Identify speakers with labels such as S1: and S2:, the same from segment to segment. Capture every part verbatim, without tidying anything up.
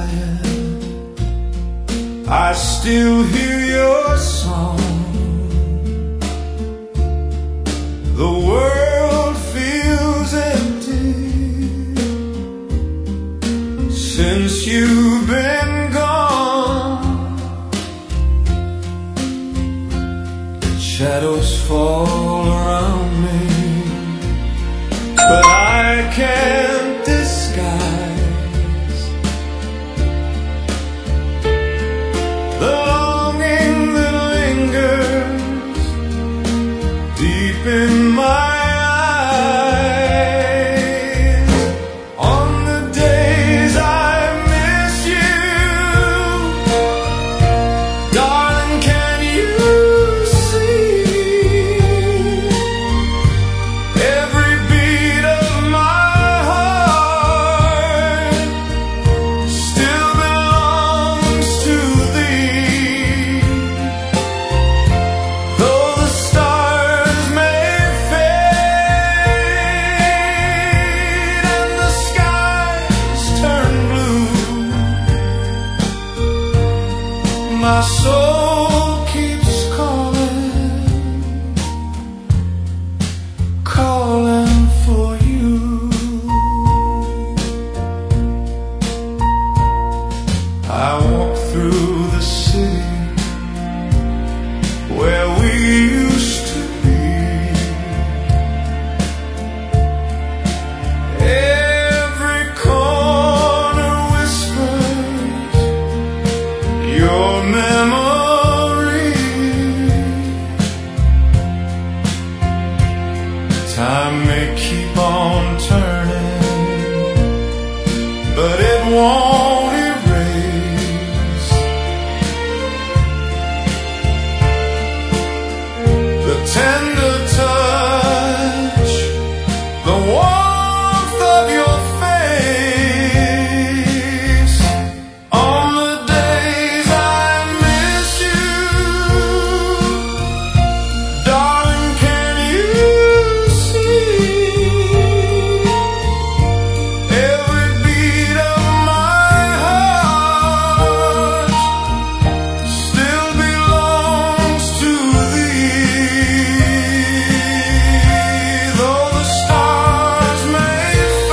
S1: quiet, I still hear your song. The world feels empty since you've been gone. Shadows fall around me, but I can't disguise the longing that lingers deep in my eyes. On the days I miss you, darling, can you see every beat of my heart still belongs to thee? Though the stars may fade and the skies turn blue, my soul keeps calling, calling for you. I walk through the city where we used to be. Every corner whispers your memory. Time may keep on turning, but it won't erase the tender touch, the warmth of your face. On the days I miss you, darling, can you see every beat of my heart still belongs to thee? Though the stars may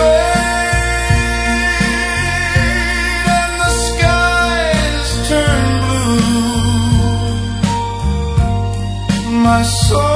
S1: fade and the skies turn blue, my soul